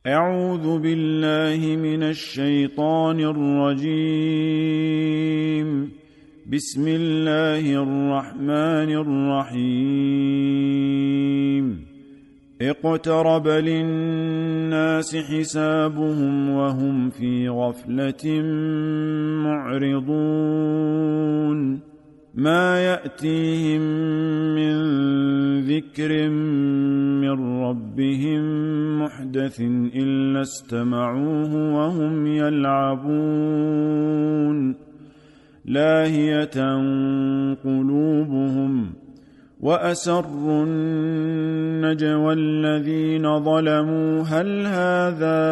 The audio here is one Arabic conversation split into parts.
أعوذ بالله من الشيطان الرجيم. بسم الله الرحمن الرحيم. اقترب للناس حسابهم وهم في غفلة معرضون. ما يأتيهم من ذكر من ربهم محدث إلا استمعوه وهم يلعبون. لاهية قلوبهم وأسروا النجوى الذين ظلموا هل هذا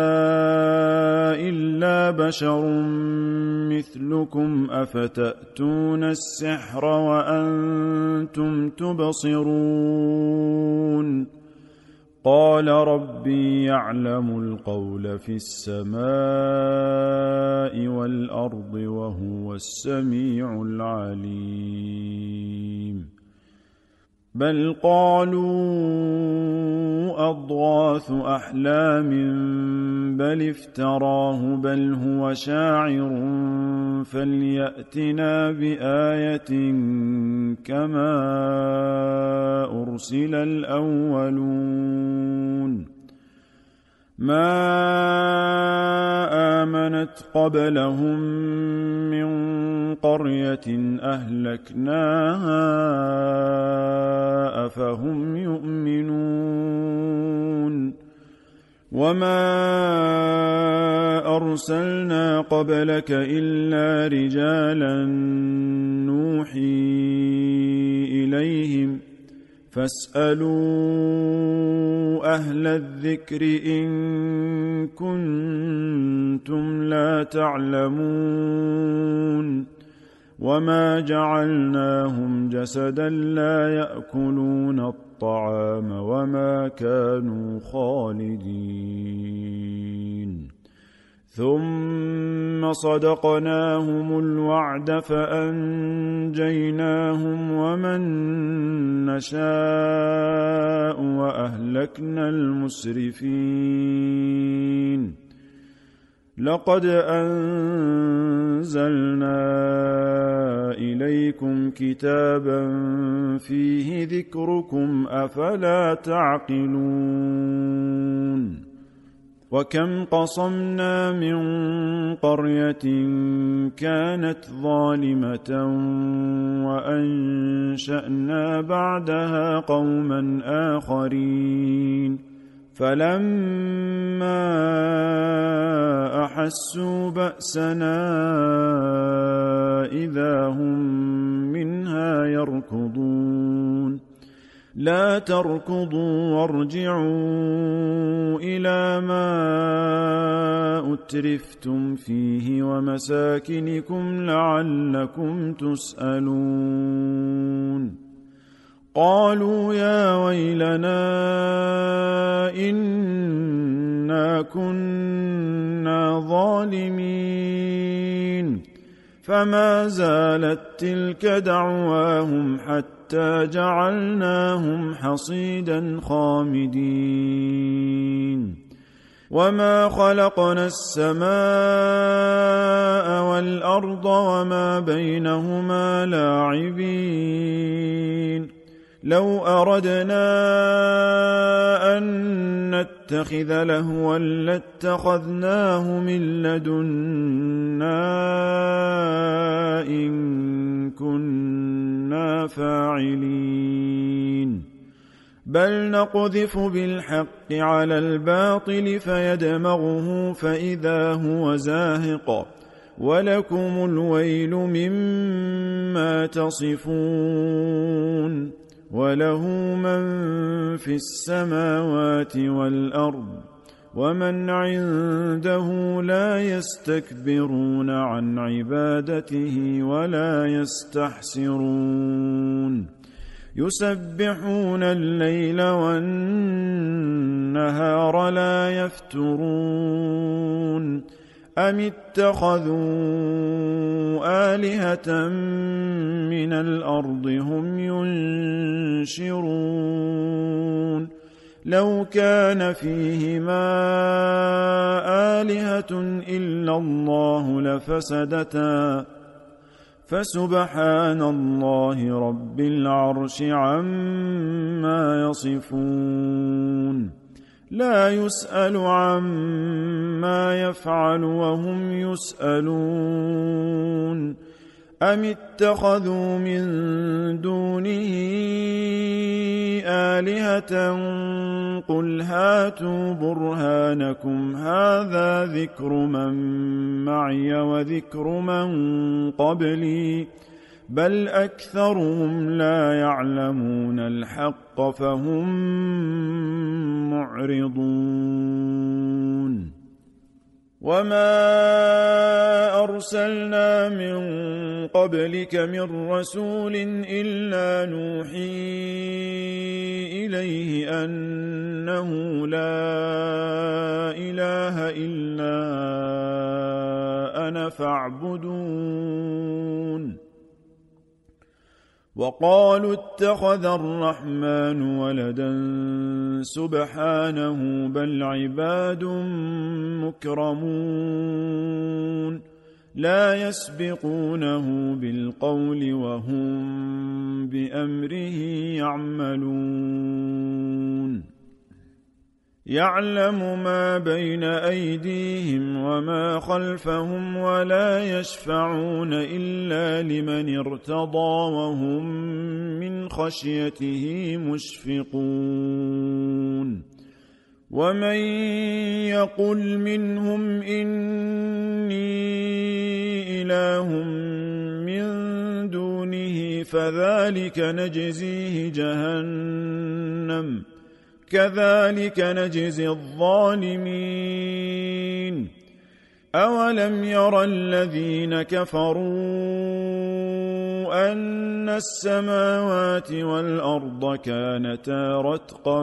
إلا بشر مثلكم أفتأتون السحر وأنتم تبصرون. قال ربي يعلم القول في السماء والأرض وهو السميع العليم. بل قالوا أضغاث أحلام بل افتراه بل هو شاعر فليأتنا بآية كما أرسل الأولون. ما آمنت قبلهم من قرية أهلكناها أفهم يؤمنون. وما أرسلنا قبلك إلا رجالا نوحي إليهم فاسألوا أهل الذكر إن كنتم لا تعلمون. وما جعلناهم جسدا لا يأكلون الطعام وما كانوا خالدين. ثم صدقناهم الوعد فأنجيناهم ومن نشاء وأهلكنا المسرفين. لقد أنزلنا إليكم كتابا فيه ذكركم أفلا تعقلون. وكم قصمنا من قرية كانت ظالمة وأنشأنا بعدها قوما آخرين فلما أحسوا بأسنا إذا هم منها يركضون. لا تركضوا وارجعوا إلى ما أترفتم فيه ومساكنكم لعلكم تسألون. قالوا يا ويلنا إنا كنا ظالمين. فما زالت تلك دعواهم حتى جعلناهم حصيدا خامدين. وما خلقنا السماء والأرض وما بينهما لاعبين. لو أردنا أن نتخذ لهوا لاتخذناه من لدنا إن كنا فاعلين. بل نقذف بالحق على الباطل فيدمغه فإذا هو زاهق ولكم الويل مما تصفون. وله من في السماوات والأرض ومن عنده لا يستكبرون عن عبادته ولا يستحسرون. يسبحون الليل والنهار لا يفترون. أم اتخذوا آلهة من الأرض هم ينشرون. لو كان فيهما إلا الله لفسدتا فسبحان الله رب العرش عما يصفون لا يسأل عما يفعل وهم يسألون أم اتخذوا من دونه آلهة قل هاتوا برهانكم هذا ذكر من معي وذكر من قبلي بل أكثرهم لا يعلمون الحق فهم معرضون وما أرسلنا من قبلك من رسول إلا نوحي إليه أنه لا إله إلا أنا فاعبدون وقالوا اتخذ الرحمن ولدا سبحانه بل عباد مكرمون لا يسبقونه بالقول وهم بأمره يعملون يعلم ما بين أيديهم وما خلفهم ولا يشفعون إلا لمن ارتضى وهم من خشيته مشفقون ومن يقل منهم إني إله من دونه فذلك نجزيه جهنم كذلك نجزي الظالمين أولم ير الذين كفروا أن السماوات والأرض كانتا رتقا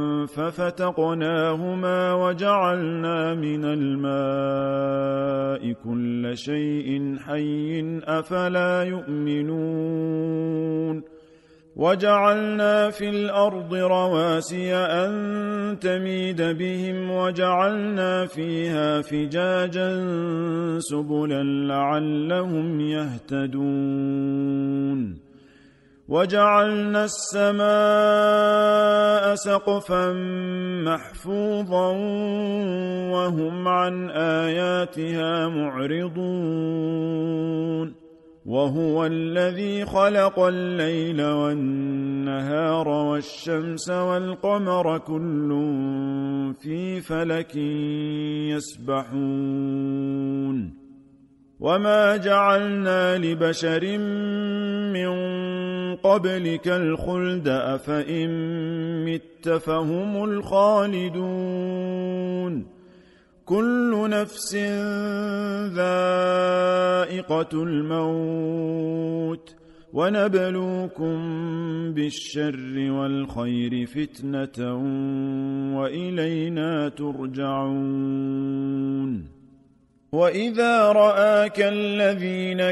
ففتقناهما وجعلنا من الماء كل شيء حي أفلا يؤمنون وجعلنا في الأرض رواسي أن تميد بهم وجعلنا فيها فجاجا سبلا لعلهم يهتدون وجعلنا السماء سقفا محفوظا وهم عن آياتها معرضون وهو الذي خلق الليل والنهار والشمس والقمر كل في فلك يسبحون وما جعلنا لبشر من قبلك الخلد أفإن مت فهم الخالدون كل نفس ذائقة الموت ونبلوكم بالشر والخير فتنة وإلينا ترجعون وإذا رآك الذين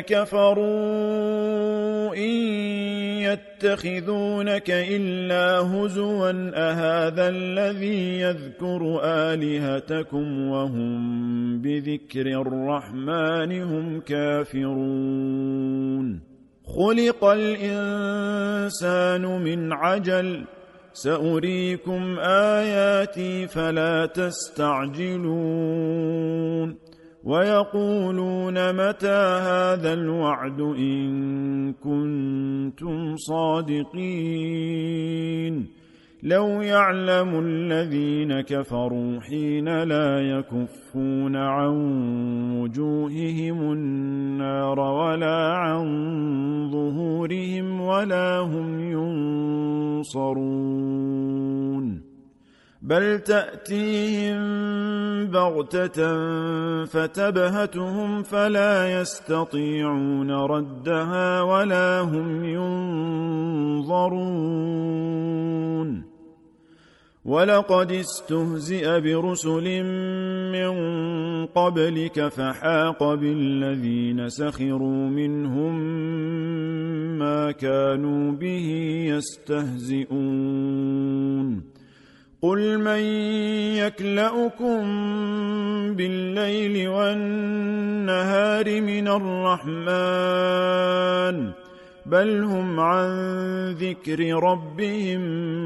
كفروا إن يتخذونك إلا هزوا أهذا الذي يذكر آلهتكم وهم بذكر الرحمن هم كافرون خلق الإنسان من عجل سأريكم آياتي فلا تستعجلون ويقولون متى هذا الوعد إن كنتم صادقين لو يعلم الذين كفروا حين لا يكفون عن وجوههم النار ولا عن ظهورهم ولا هم ينصرون بل تأتيهم بغتة فتبهتهم فلا يستطيعون ردها ولا هم ينظرون ولقد استهزئ برسل من قبلك فحاق بالذين سخروا منهم ما كانوا به يستهزئون قل من يكلؤكم بالليل والنهار من الرحمن بل هم عن ذكر ربهم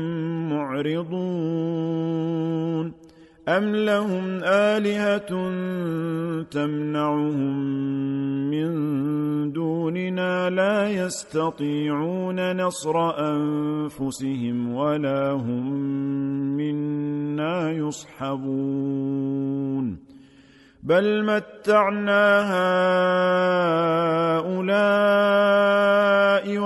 معرضون أم لهم آلهة تمنعهم من دوننا لا يستطيعون نصر أنفسهم ولا هم منا يصحبون بل متعنا هؤلاء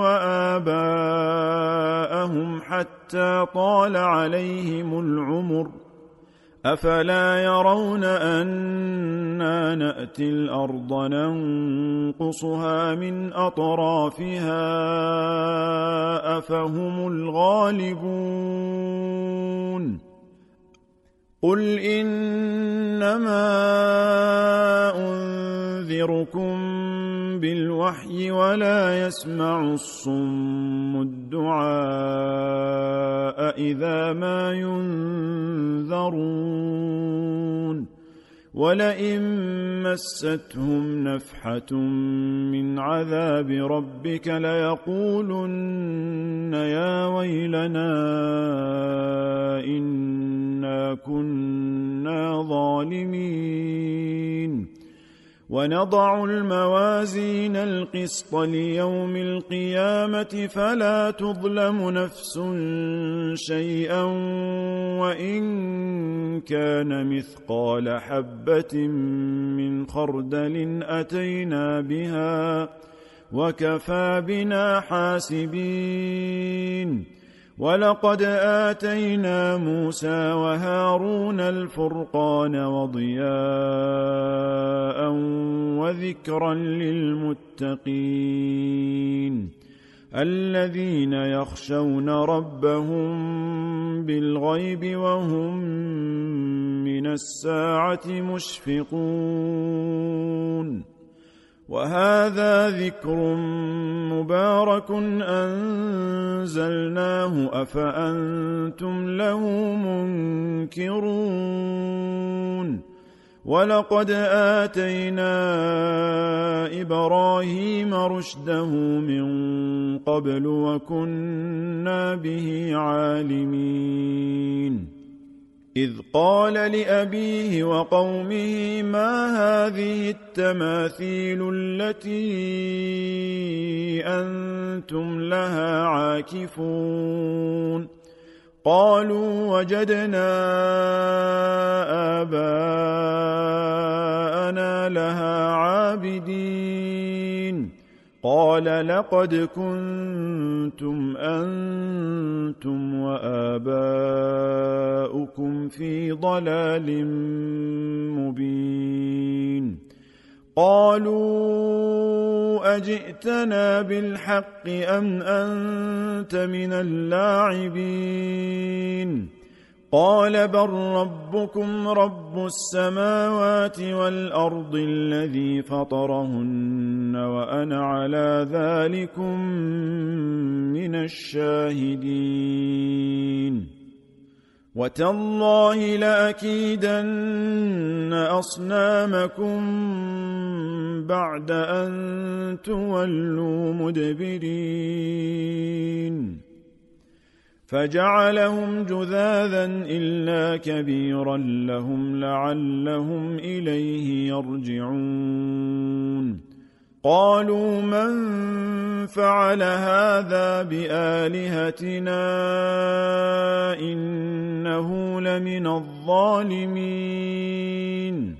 وآباءهم حتى طال عليهم العمر أفلا يرون أنا نأتي الأرض ننقصها من أطرافها أفهم الغالبون قل إنما أنذركم بالوحي ولا يسمع الصم الدعاء إذا ما ينذرون ولئن مستهم نفحة من عذاب ربك ليقولن يا ويلنا إنا كنا ظالمين ونضع الموازين القسط ليوم القيامة فلا تظلم نفس شيئا وإن كان مثقال حبة من خردل أتينا بها وكفى بنا حاسبين ولقد آتينا موسى وهارون الفرقان وضياء وذكرا للمتقين الذين يخشون ربهم بالغيب وهم من الساعة مشفقون وهذا ذكر مبارك أنزلناه أفأنتم له منكرون ولقد آتينا إبراهيم رشده من قبل وكنا به عالمين إذ قال لأبيه وقومه ما هذه التماثيل التي أنتم لها عاكفون قالوا وجدنا آباءنا لها عابدين قال لقد كنتم أنتم وآباؤكم في ضلال مبين قالوا أجئتنا بالحق أم أنت من اللاعبين قال بل ربكم رب السماوات والأرض الذي فطرهن وأنا على ذلكم من الشاهدين وتالله لأكيدن أصنامكم بعد أن تولوا مدبرين فجعلهم جذاذا إلا كبيرا لهم لعلهم إليه يرجعون قالوا من فعل هذا بآلهتنا إنه لمن الظالمين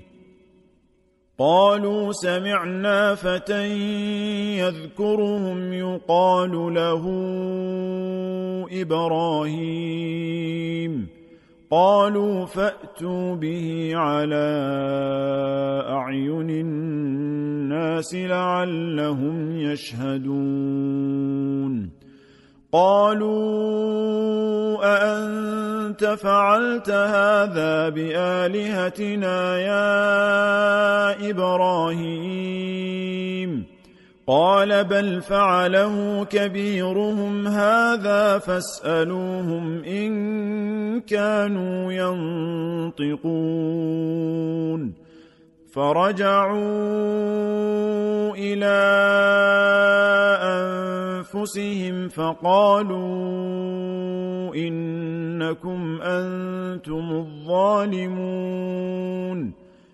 قالوا سمعنا فتى يذكرهم يقال له إبراهيم قالوا فأتوا به على أعين الناس لعلهم يشهدون قالوا أأنت فعلت هذا بآلهتنا يا إبراهيم قال بل فعله كبيرهم هذا فاسألوهم إن كانوا ينطقون فرجعوا إلى أنفسهم فقالوا إنكم أنتم الظالمون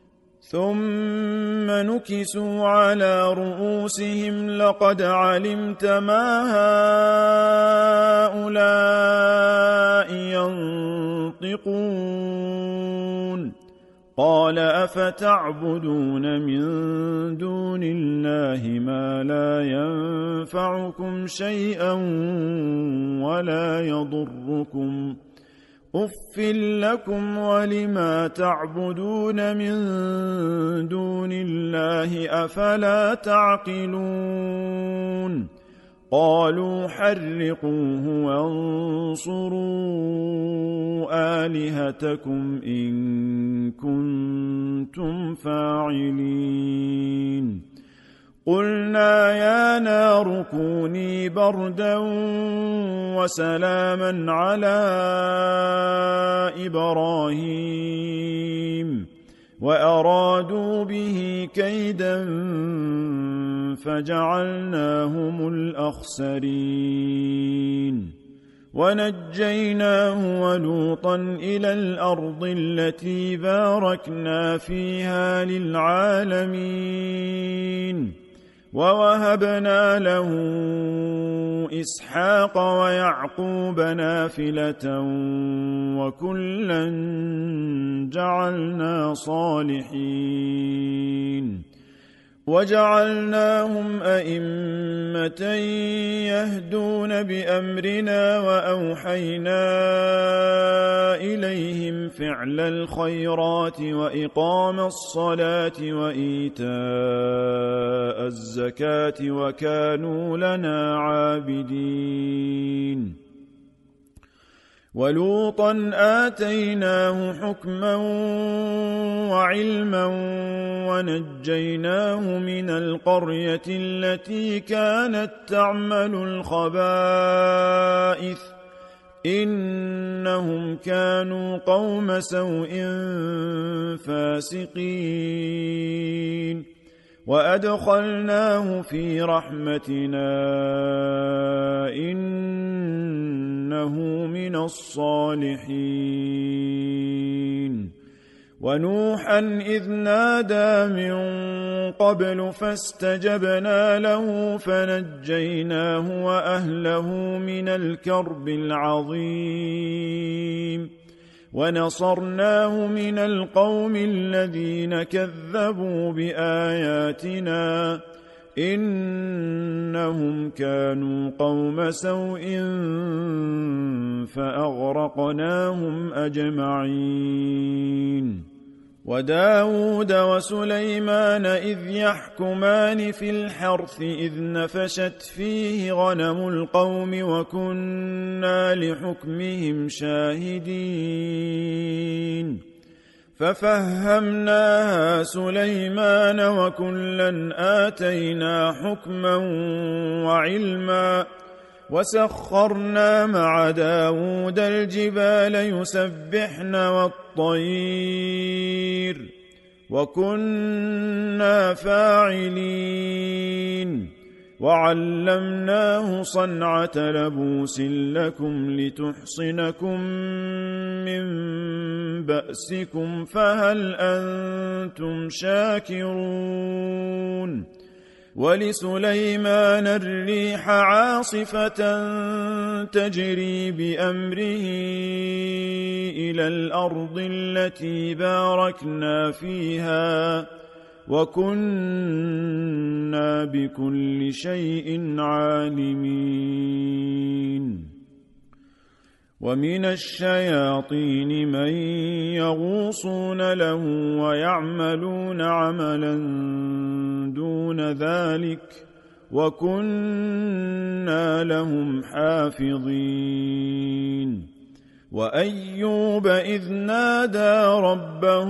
ثم نكسوا على رؤوسهم لقد علمت ما هؤلاء ينطقون قال أفتعبدون من دون الله ما لا ينفعكم شيئا ولا يضركم أف لكم ولما تعبدون من دون الله أفلا تعقلون قالوا حرقوه وانصروا آلهتكم إن كنتم فاعلين قلنا يا نار كوني بردا وسلاما على إبراهيم وأرادوا به كيدا فجعلناهم الأخسرين ونجيناه ولوطا إلى الأرض التي باركنا فيها للعالمين ووهبنا له إسحاق ويعقوب نافلة وكلا جعلنا صالحين وجعلناهم أئمة يهدون بأمرنا وأوحينا إليهم فعل الخيرات وإقام الصلاة وإيتاء الزكاة وكانوا لنا عابدين ولوطا آتيناه حكما وعلما ونجيناه من القرية التي كانت تعمل الخبائث إنهم كانوا قوم سوء فاسقين وأدخلناه في رحمتنا إنه من الصالحين ونوحا إذ نادى من قبل فاستجبنا له فنجيناه وأهله من الكرب العظيم ونصرناه من القوم الذين كذبوا بآياتنا إنهم كانوا قوم سوء فأغرقناهم أجمعين وداود وسليمان إذ يحكمان في الحرث إذ نفشت فيه غنم القوم وكنا لحكمهم شاهدين ففهمناها سليمان وكلا آتينا حكما وعلما وسخرنا مع داود الجبال يسبحن والطير وكنا فاعلين وعلمناه صنعة لبوس لكم لتحصنكم من بأسكم فهل أنتم شاكرون ولسليمان الريح عاصفة تجري بأمره إلى الأرض التي باركنا فيها وكنا بكل شيء عالمين ومن الشياطين من يغوصون له ويعملون عملا دون ذلك وكنا لهم حافظين وأيوب إذ نادى ربه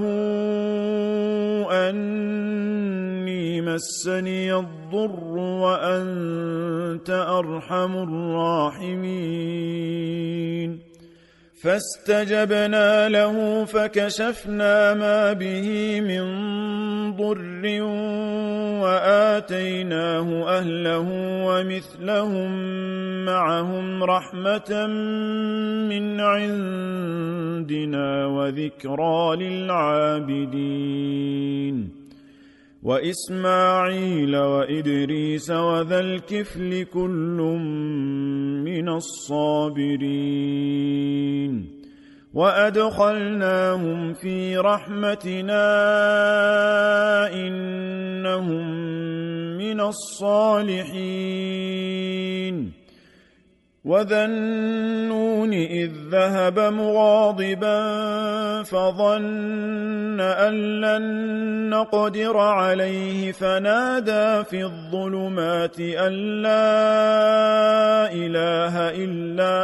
أني مسني الضر وأنت أرحم الراحمين فاستجبنا له فكشفنا ما به من ضر وآتيناه أهله ومثلهم معهم رحمة من عندنا وذكرى للعابدين وإسماعيل وإدريس وذا الكفل كل من الصابرين وأدخلناهم في رحمتنا إنهم من الصالحين وذا النون إذ ذهب مغاضبا فظن أن لن نقدر عليه فنادى في الظلمات أن لا إله إلا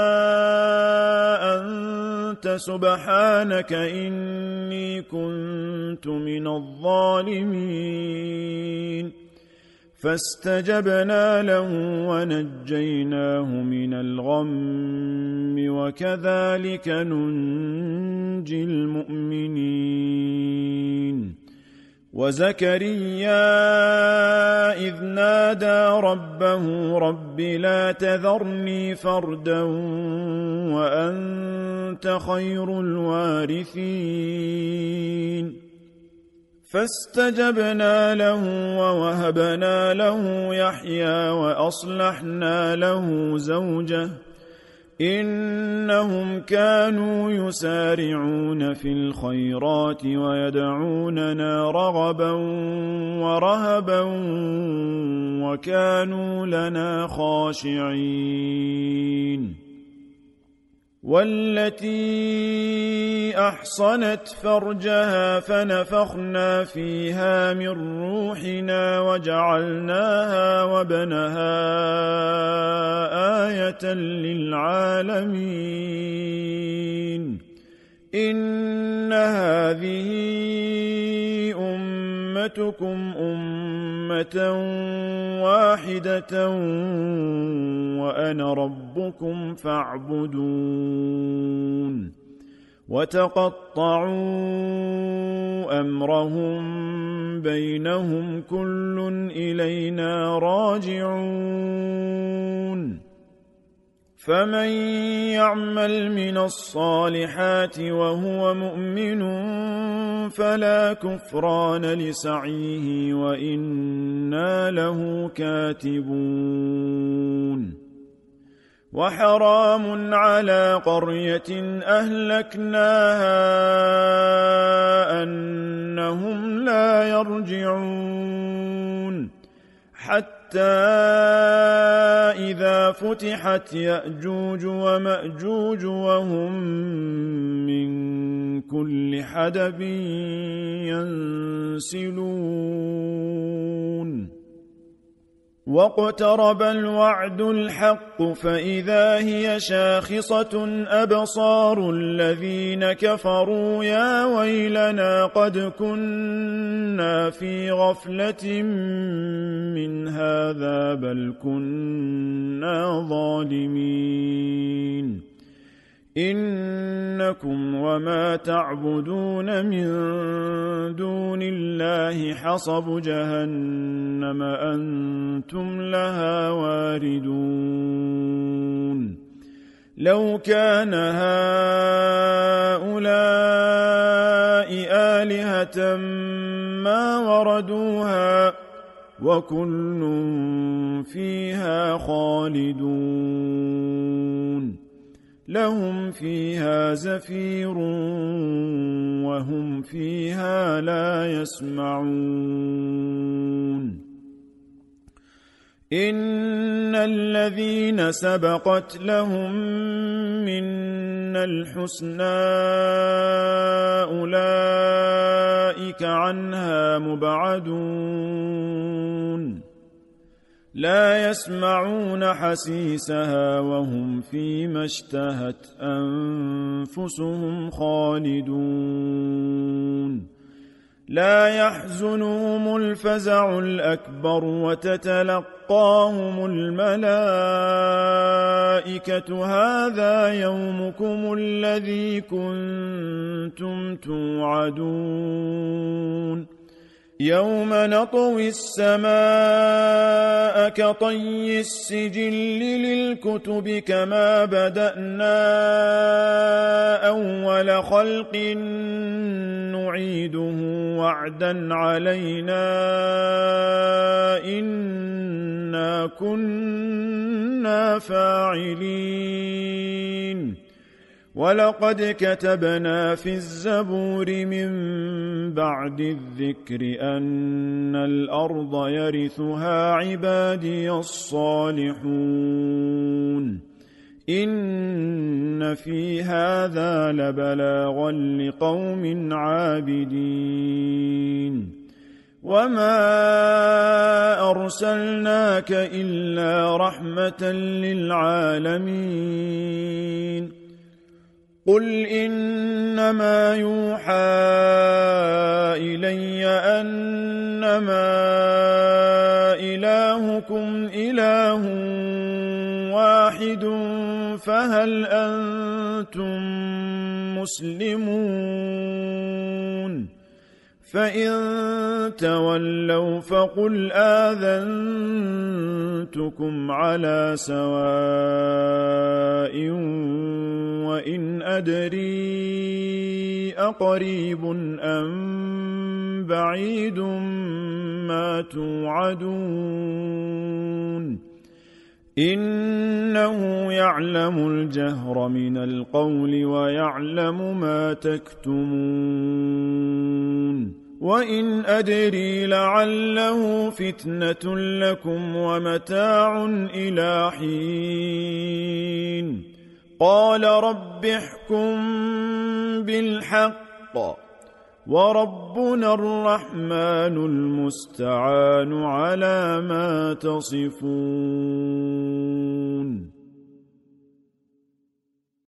أنت سبحانك إني كنت من الظالمين فاستجبنا له ونجيناه من الغم وكذلك ننجي المؤمنين وزكريا إذ نادى ربه رب لا تذرني فردا وأنت خير الوارثين فاستجبنا له ووهبنا له يحيى وأصلحنا له زوجه إنهم كانوا يسارعون في الخيرات ويدعوننا رغبا ورهبا وكانوا لنا خاشعين والتي أحصنت فرجها فنفخنا فيها من روحنا وجعلناها وابنها آية للعالمين إن هذه أمتكم أمة واحدة وأنا ربكم فاعبدون وتقطعوا أمرهم بينهم كل إلينا راجعون فمن يعمل من الصالحات وهو مؤمن فلا كفران لسعيه وإنا له كاتبون وحرام على قرية أهلكناها أنهم لا يرجعون حتى إذا فتحت يأجوج ومأجوج وهم من كل حدب ينسلون واقترب الوعد الحق فإذا هي شاخصة أبصار الذين كفروا يا ويلنا قد كنا في غفلة من هذا بل كنا ظالمين إنكم وما تعبدون من دون الله حصب جهنم أنتم لها واردون لو كان هؤلاء آلهة ما وردوها وكل فيها خالدون لهم فيها زفير وهم فيها لا يسمعون إن الذين سبقت لهم منا الحسنى أولئك عنها مبعدون لا يسمعون حسيسها وهم فيما اشتهت أنفسهم خالدون لا يحزنهم الفزع الأكبر وتتلقاهم الملائكة هذا يومكم الذي كنتم توعدون يوم نطوي السماء كطي السجل للكتب كما بدأنا أول خلق نعيده وعدا علينا إنا كنا فاعلين ولقد كتبنا في الزبور من بعد الذكر أن الأرض يرثها عبادي الصالحون إن في هذا لبلاغا لقوم عابدين وما أرسلناك إلا رحمة للعالمين قل إنما يوحى إلي أنما إلهكم إله واحد فهل أنتم مسلمون فإن تولوا فقل آذنتكم على سواء وإن أدري أقريب أم بعيد ما توعدون إنه يعلم الجهر من القول ويعلم ما تكتمون وإن أدري لعله فتنة لكم ومتاع إلى حين قال رب احكم بالحق وربنا الرحمن المستعان على ما تصفون